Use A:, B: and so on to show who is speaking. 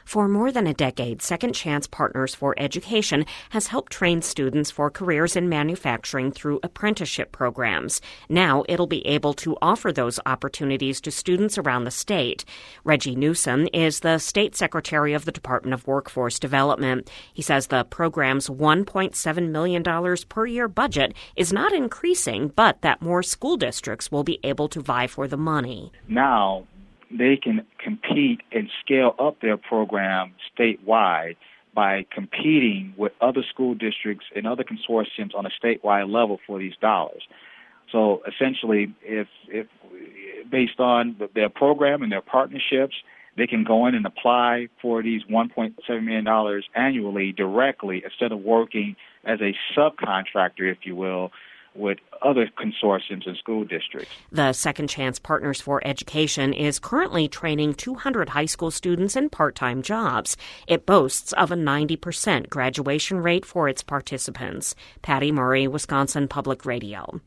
A: For more than a decade, Second Chance Partners for Education has helped train students for careers in manufacturing through apprenticeship programs. Now it'll be able to offer those opportunities to students around the state. Reggie Newsom is the state secretary of the Department of Workforce Development. He says the program's $1.7 million per year budget is not increasing, but that more school districts will be able to vie for the money.
B: Now they can compete and scale up their program statewide by competing with other school districts and other consortiums on a statewide level for these dollars. So essentially, if based on their program and their partnerships, they can go in and apply for these $1.7 million annually directly instead of working as a subcontractor, if you will, with other consortiums and school districts.
A: The Second Chance Partners for Education is currently training 200 high school students in part-time jobs. It boasts of a 90% graduation rate for its participants. Patty Murray, Wisconsin Public Radio.